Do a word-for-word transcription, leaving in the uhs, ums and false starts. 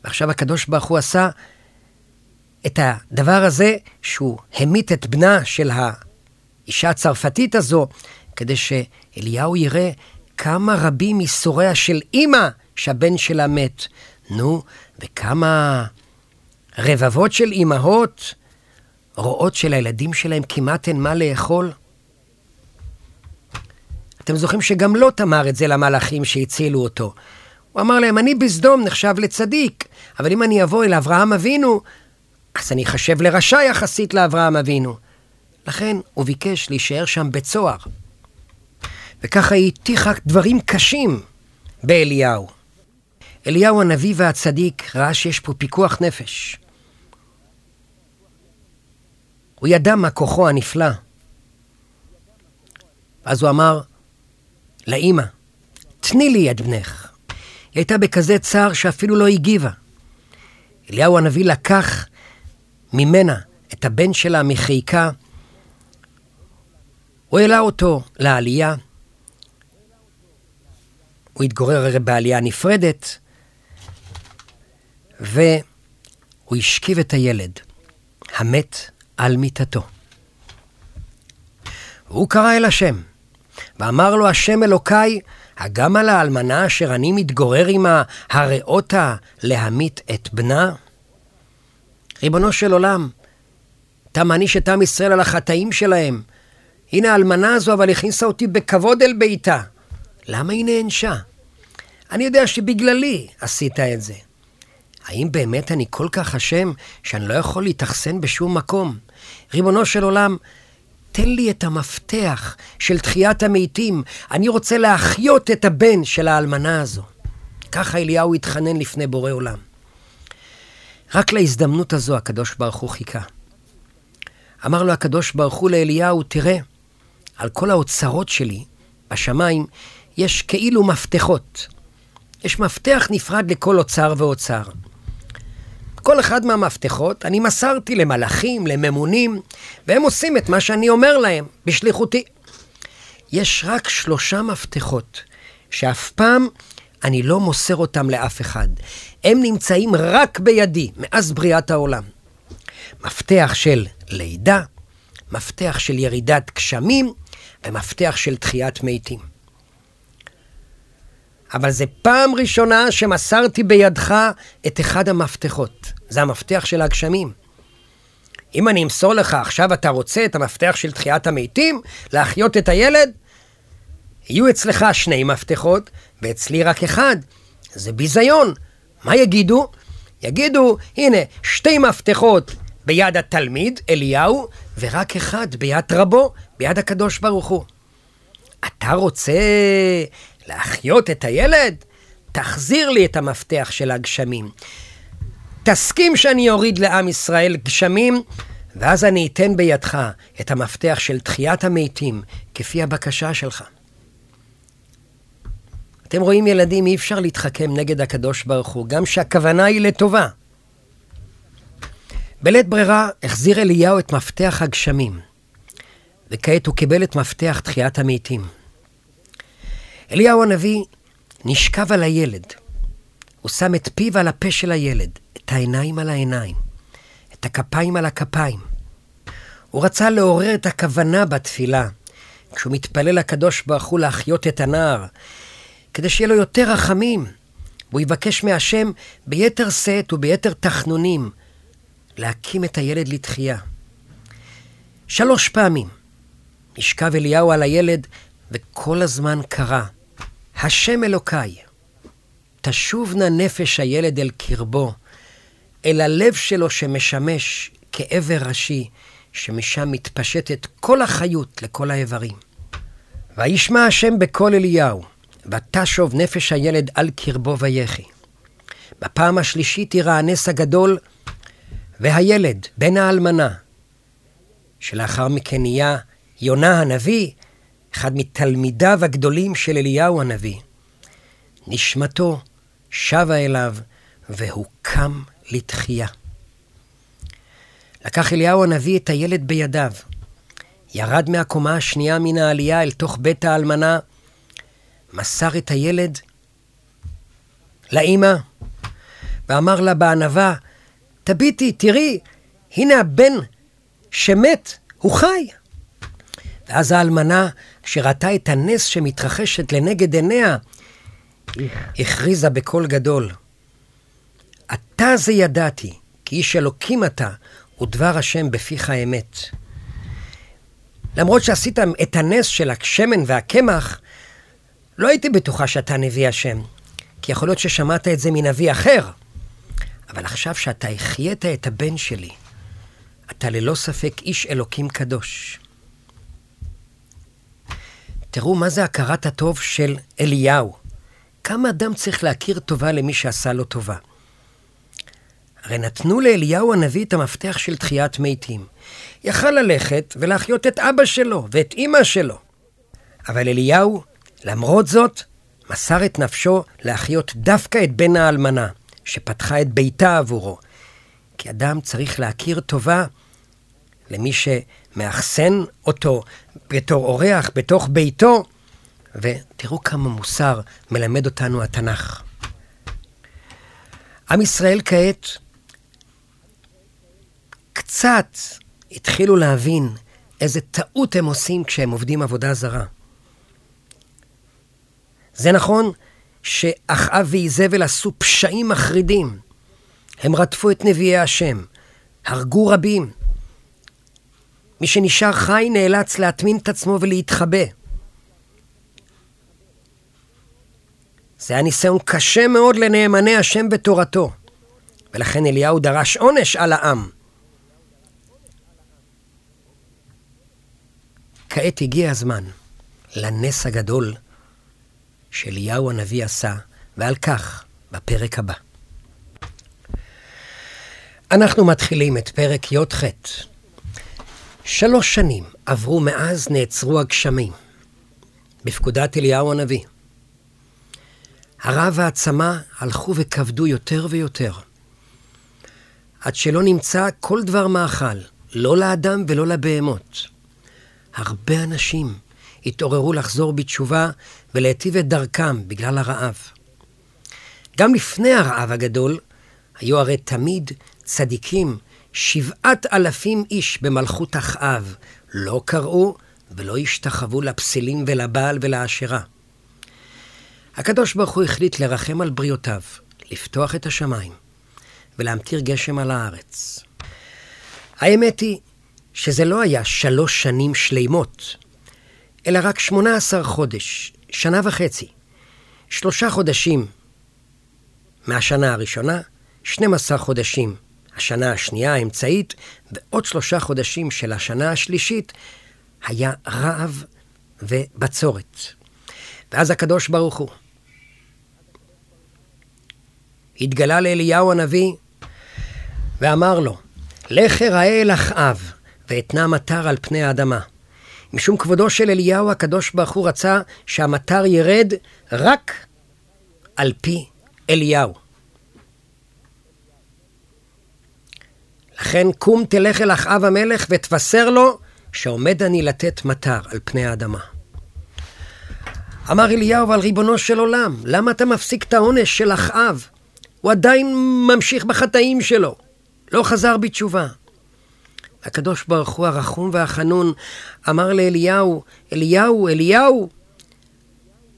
ועכשיו הקדוש ברוך הוא עשה את הדבר הזה, שהוא המית את בנה של האישה הצרפתית הזו, כדי שאליהו יראה כמה רבים ייסוריה של אמא שהבן שלה מת. נו, וכמה רבבות של אמהות רואות שלילדים שלהם כמעט אין מה לאכול. אתם זוכרים שגם לוט אמר את זה למלאכים שהצילו אותו. הוא אמר להם, אני בסדום נחשב לצדיק, אבל אם אני אבוא אל אברהם אבינו, אז אני חשב לרשע יחסית לאברהם אבינו. לכן הוא ביקש להישאר שם בצוהר. וככה היא הטיחה דברים קשים באליהו. אליהו הנביא והצדיק ראה שיש פה פיקוח נפש. הוא ידע מה כוחו הנפלא. אז הוא אמר לאמא, תני לי את בנך. היא הייתה בכזה צער שאפילו לא הגיבה. אליהו הנביא לקח ממנה את הבן שלה מחיקה. הוא העלה אותו לעלייה. הוא התגורר בעלייה נפרדת, והוא השכיב את הילד המת על מיטתו. והוא קרא אל השם, ואמר לו, השם אלוקיי, הגם על האלמנה אשר אני מתגורר עמה, הראותה להמית את בנה? ריבונו של עולם, אתה מעניש את עם ישראל על החטאים שלהם. הנה האלמנה הזו, אבל הכניסה אותי בכבוד אל ביתה. למה היא נענשה? אני יודע שבגללי עשית את זה. האם באמת אני כל כך אשם שאני לא יכול להתאכסן בשום מקום? ריבונו של עולם, תן לי את המפתח של תחיית המתים. אני רוצה להחיות את הבן של האלמנה הזו. ככה אליהו התחנן לפני בורא עולם. רק להזדמנות הזו הקדוש ברוך הוא חיכה. אמר לו הקדוש ברוך הוא לאליהו, תראה, על כל האוצרות שלי בשמיים יש כאילו מפתחות. יש מפתח נפרד לכל אוצר ואוצר. כל אחד מהמפתחות אני מסרתי למלאכים, לממונים, והם עושים את מה שאני אומר להם בשליחותי. יש רק שלושה מפתחות שאף פעם אני לא מוסר אותם לאף אחד. הם נמצאים רק בידי מאז בריאת העולם. מפתח של לידה, מפתח של ירידת גשמים, ומפתח של תחיית מתים. אבל זה פעם ראשונה שמסרתי בידך את אחד המפתחות. זה המפתח של הגשמים. אם אני אמסור לך עכשיו אתה רוצה את המפתח של תחיית המתים, להחיות את הילד, יהיו אצלך שני מפתחות, ואצלי רק אחד. זה ביזיון. מה יגידו? יגידו, הנה, שתי מפתחות ביד התלמיד, אליהו, ורק אחד ביד רבו, ביד הקדוש ברוך הוא. אתה רוצה להחיות את הילד? תחזיר לי את המפתח של הגשמים. תסכים שאני אוריד לעם ישראל גשמים, ואז אני אתן בידך את המפתח של תחיית המתים, כפי הבקשה שלך. אתם רואים ילדים, אי אפשר להתחכם נגד הקדוש ברוך הוא, גם שהכוונה היא לטובה. בלית ברירה החזיר אליהו את מפתח הגשמים, וכעת הוא קיבל את מפתח תחיית המתים. אליהו הנביא נשכב על הילד. הוא שם את פיו על הפה של הילד, את העיניים על העיניים, את הכפיים על הכפיים. הוא רצה לעורר את הכוונה בתפילה, כשהוא מתפלל לקדוש ברוך הוא להחיות את הנער, כדי שיהיה לו יותר רחמים. הוא יבקש מהשם ביתר שאת וביתר תחנונים להקים את הילד לתחייה. שלוש פעמים נשכב אליהו על הילד, וכל הזמן קרא, השם אלוקיי, תשובנה נפש הילד אל קרבו, אל הלב שלו שמשמש כאבר ראשי, שמשם מתפשטת כל החיות לכל האיברים. וישמע השם בקול אליהו, ותשוב נפש הילד על קרבו ויחי. בפעם השלישית יראה הנס הגדול, והילד, בן האלמנה, שלאחר מכן נהיה יונה הנביא, אחד מתלמידיו הגדולים של אליהו הנביא, נשמתו שבה אליו, והוא קם לתחייה. לקח אליהו הנביא את הילד בידיו, ירד מהקומה השנייה מן העלייה אל תוך בית האלמנה, מסר את הילד לאמא, ואמר לה בענווה, תביטי, תראי, הנה הבן שמת, הוא חי. ואז האלמנה, כשראתה את הנס שמתרחשת לנגד עיניה, הכריזה בקול גדול, אתה זה ידעתי, כי איש אלוקים אתה, ודבר השם בפיך האמת. למרות שעשיתם את הנס של השמן והקמח, לא הייתי בטוחה שאתה נביא השם, כי יכול להיות ששמעת את זה מנביא אחר. אבל עכשיו שאתה החיית את הבן שלי, אתה ללא ספק איש אלוקים קדוש. תראו מה זה הכרת הטוב של אליהו. כמה אדם צריך להכיר טובה למי שעשה לו טובה. הרי נתנו לאליהו הנביא את המפתח של תחיית מתים. יכל ללכת ולהחיות את אבא שלו ואת אמא שלו. אבל אליהו, למרות זאת, מסר את נפשו להחיות דווקא את בן האלמנה, שפתחה את ביתה עבורו. כי אדם צריך להכיר טובה למי שמאחסן אותו בתור אורח בתוך ביתו, ותראו כמה מוסר מלמד אותנו התנ"ך. עם ישראל כעת קצת התחילו להבין איזה טעות הם עושים כשהם עובדים עבודה זרה. זה נכון שאחאב ואיזבל עשו פשעים מחרידים. הם רדפו את נביאי השם, הרגו רבים. מי שנשאר חי נאלץ להטמין את עצמו ולהתחבא. זה היה ניסיון קשה מאוד לנאמני השם בתורתו, ולכן אליהו דרש עונש על העם. כעת הגיע הזמן לנס הגדול שאליהו הנביא עשה, ועל כך בפרק הבא. אנחנו מתחילים את פרק י"ח. שלוש שנים עברו מאז נעצרו הגשמים, בפקודת אליהו הנביא. הרעב והעצמה הלכו וכבדו יותר ויותר, עד שלא נמצא כל דבר מאכל, לא לאדם ולא לבהמות. הרבה אנשים התעוררו לחזור בתשובה ולהיטיב את דרכם בגלל הרעב. גם לפני הרעב הגדול, היו הרי תמיד צדיקים, שבעת אלפים איש במלכות אחאב, לא קראו ולא השתחוו לפסילים ולבעל ולעשרה. הקדוש ברוך הוא החליט לרחם על בריאותיו, לפתוח את השמיים ולהמטיר גשם על הארץ. האמת היא שזה לא היה שלוש שנים שלימות, אלא רק שמונה עשר חודש, שנה וחצי. שלושה חודשים מהשנה הראשונה, שנים עשר חודשים השנה השנייה האמצעית, ועוד שלושה חודשים של השנה השלישית היה רעב ובצורת. ואז הקדוש ברוך הוא התגלה לאליהו הנביא ואמר לו, לך ראה אל אחאב ואתנה מטר על פני האדמה. משום כבודו של אליהו הקדוש ברוך הוא רצה שהמטר ירד רק על פי אליהו. לכן קום תלך אל אחאב המלך ותבשר לו שעומד אני לתת מטר על פני האדמה. אמר אליהו, אבל ריבונו של עולם, למה אתה מפסיק את העונש של אחאב? הוא עדיין ממשיך בחטאים שלו, לא חזר בתשובה. הקדוש ברוך הוא הרחום והחנון אמר לאליהו, אליהו, אליהו,